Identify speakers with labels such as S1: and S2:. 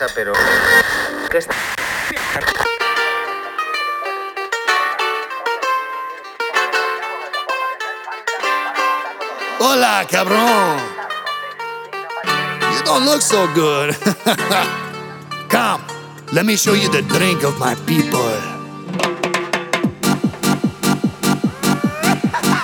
S1: pasa, pero... ¿Qué está?
S2: Hola, cabrón. You don't look so good. Come, let me show you the drink of my people.